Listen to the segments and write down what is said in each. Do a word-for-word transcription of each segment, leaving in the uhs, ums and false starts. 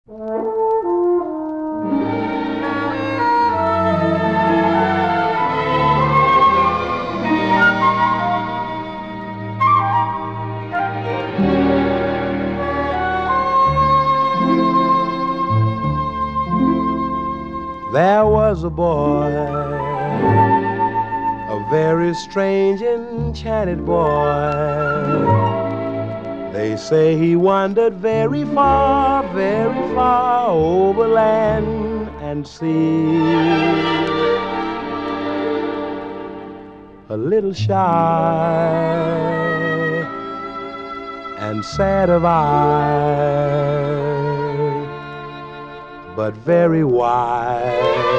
There was a boy, a very strange, enchanted boy. They say he wandered very far, very far over land and sea. A little shy and sad of eye, but very wise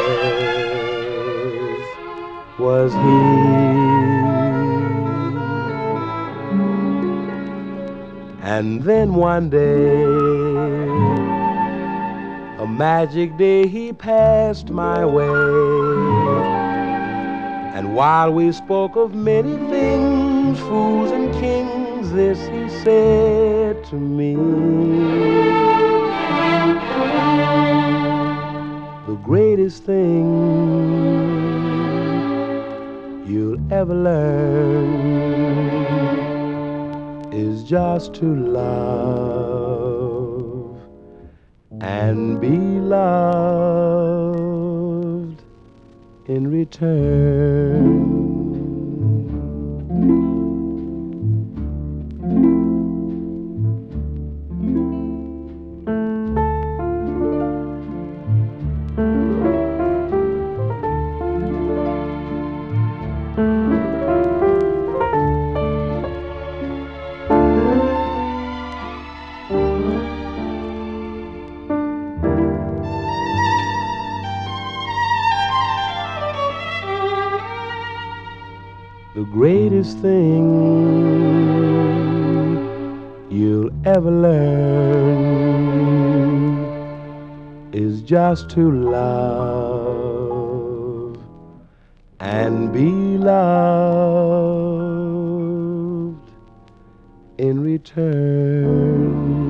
was he. And then one day, a magic day, he passed my way. And while we spoke of many things, fools and kings, this he said to me: the greatest thing you'll ever learn is just to love and be loved in return. The greatest thing you'll ever learn is just to love and be loved in return.